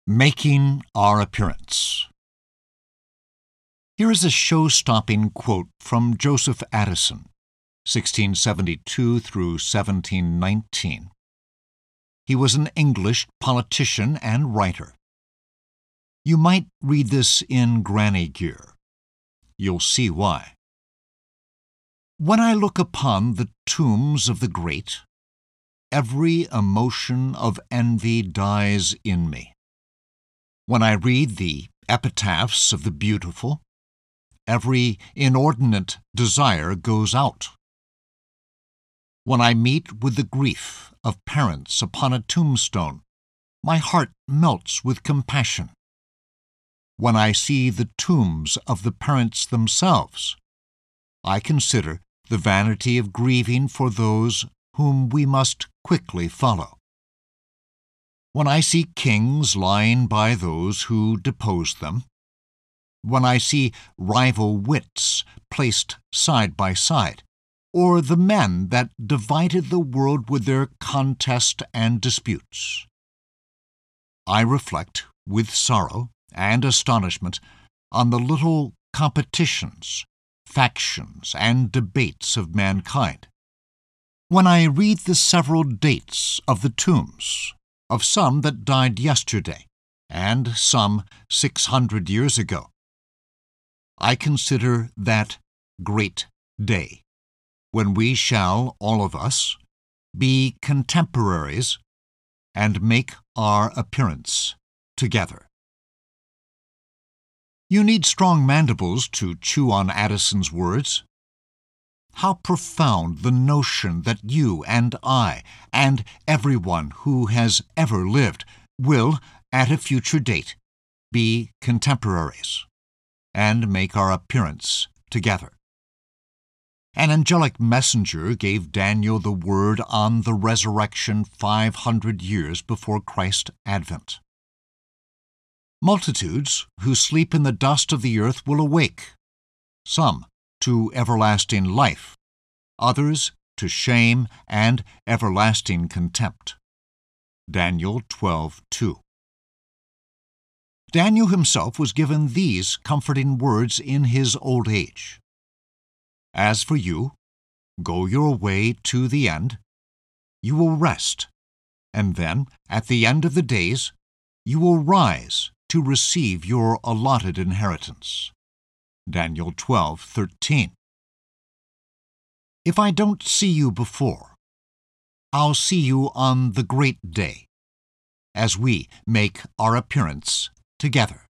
Making our appearance. Here is a show-stopping quote from Joseph Addison, 1672 through 1719. He was an English politician and writer. You might read this in granny gear. You'll see why. When I look upon the tombs of the great, every emotion of envy dies in me. When I read the epitaphs of the beautiful, every inordinate desire goes out. When I meet with the grief of parents upon a tombstone, my heart melts with compassion. When I see the tombs of the parents themselves, I consider the vanity of grieving for those whom we must quickly follow. When I see kings lying by those who deposed them, when I see rival wits placed side by side, or the men that divided the world with their contest and disputes, I reflect with sorrow and astonishment on the little competitions, factions, and debates of mankind. When I read the several dates of the tombs, of some that died yesterday, and some 600 years ago, I consider that great day, when we shall, all of us, be contemporaries and make our appearance together. You need strong mandibles to chew on Addison's words. How profound the notion that you and I, and everyone who has ever lived, will, at a future date, be contemporaries, and make our appearance together. An angelic messenger gave Daniel the word on the resurrection 500 years before Christ's advent. Multitudes who sleep in the dust of the earth will awake, some to everlasting life, others to shame and everlasting contempt. Daniel 12:2. Daniel himself was given these comforting words in his old age. As for you, go your way to the end. You will rest, and then, at the end of the days, you will rise to receive your allotted inheritance. Daniel 12:13. If I don't see you before, I'll see you on the great day, as we make our appearance together.